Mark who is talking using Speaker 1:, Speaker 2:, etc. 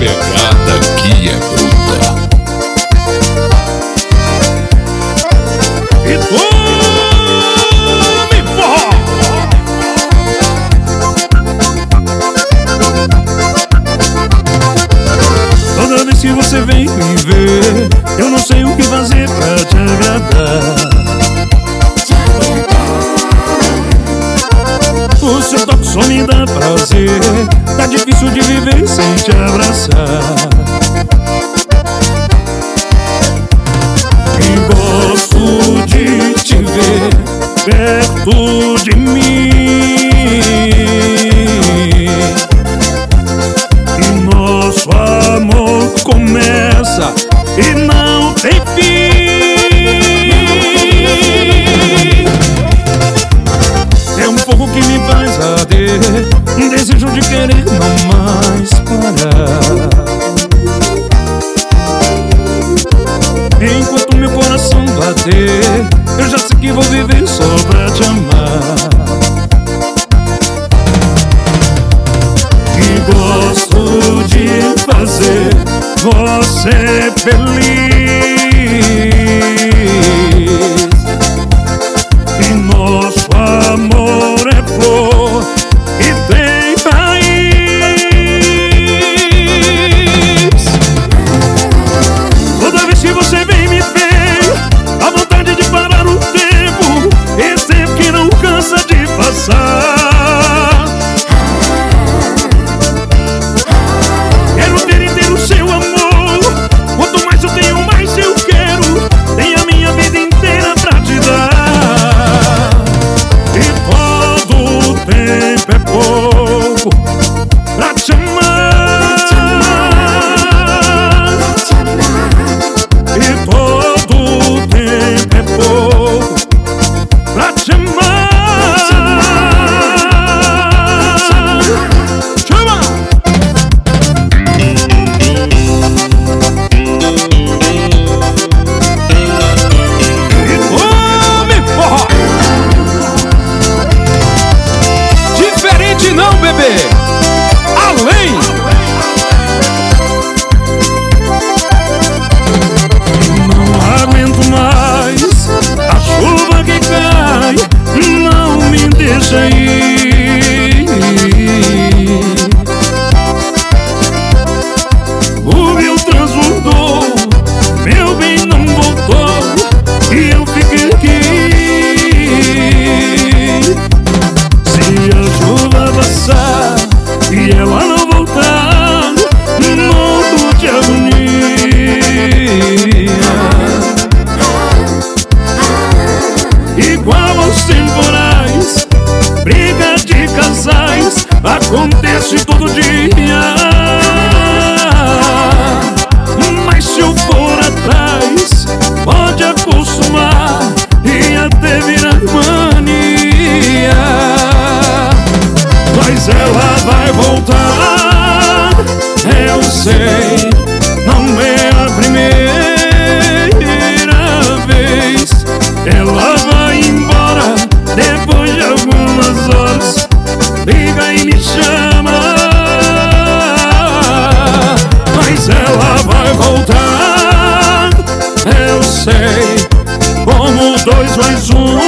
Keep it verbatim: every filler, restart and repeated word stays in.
Speaker 1: pegada aqui é bruta.
Speaker 2: E tome forró! Toda vez que você vem me ver, eu não sei o que fazer pra te agradar. O seu toque só me dá prazer, tá difícil de viver sem te abraçar. E gosto de te ver perto de mim, e nosso amor começa e não tem fim. É um fogo que me faz arder, um desejo de querer não mais parar. Enquanto meu coração bater, eu já sei que vou viver só pra te amar. E gosto de fazer você feliz, e nosso amor é flor e tem raiz. Toda vez que você vem me ver, a vontade de parar o tempo, esse tempo que não cansa de passar. Quero ter inteiro seu amor, quanto mais eu tenho, mais eu quero. Tenho a minha vida inteira pra te dar, e todo o tempo é pouco pra te amar. E todo o tempo é pouco pra te amar. Chama! E tome forró! Diferente não, bebê! Além! Não aguento mais a chuva que cai, não me deixa ir. O rio transbordou, meu bem não voltou, e eu fiquei aqui. Se a chuva passar e ela não voltar, morro de agonia. Igual aos temporais, briga de casais acontece todo dia. Mas se eu for atrás, pode acostumar e até virar mania. Mas ela vai voltar, eu sei, não é a primeira vez. Ela vai embora depois de algumas horas, liga e me chama. Mas ela vai voltar, eu sei, como dois mais um